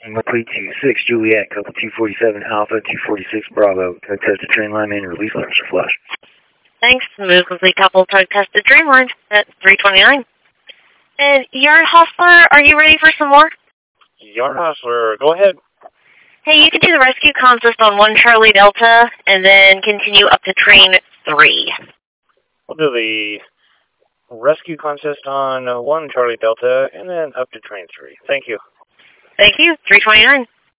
Complete to 6 Juliet, couple 247 Alpha, 246 Bravo. Tug test the train line and release letters are flush. Thanks. Move complete couple tug test the Dreamline at 329. And Yard Hostler, are you ready for some more? Yard Hostler, go ahead. Hey, you can do the rescue consist on 1 Charlie Delta and then continue up to train 3. We'll do the rescue consist on 1 Charlie Delta and then up to train 3. Thank you. Thank you. 329.